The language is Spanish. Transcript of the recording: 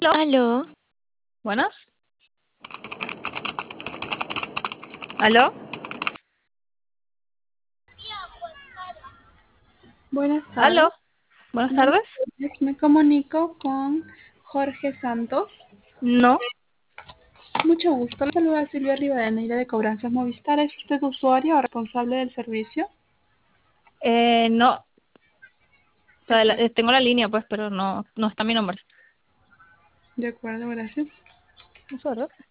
Aló, Buenas. ¿Aló? Buenas tardes. ¿Aló? Buenas Buenas tardes. tardes. Me comunico con Jorge Santos. No. Mucho gusto. Le saluda Silvia Rivadeneira de Cobranzas Movistar. ¿Es usted usuario o responsable del servicio? No. O De sea, acuerdo, tengo la línea, pues, pero no está mi nombre. de acuerdo, gracias. ¿Eso, verdad?